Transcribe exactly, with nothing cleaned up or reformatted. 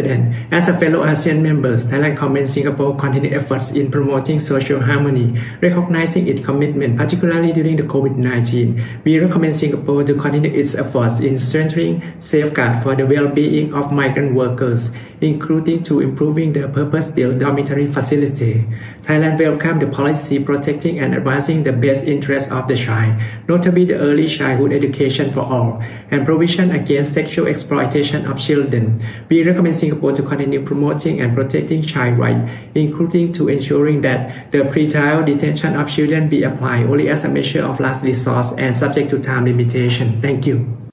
President. As a fellow ASEAN member, Thailand commends Singapore's continued efforts in promoting social harmony, recognizing its commitment, particularly during the COVID nineteen. We recommend Singapore to continue its efforts in strengthening safeguards for the well-being of migrant workers, including to improving the purpose-built dormitory facility. Thailand welcomes the policy protecting and advancing the best interests of the child, notably the early childhood education for all, and provision against sexual exploitation of children. We recommend Singapore to continue promoting and protecting child rights, including to ensuring that the pretrial detention of children be applied only as a measure of last resort and subject to time limitation. Thank you.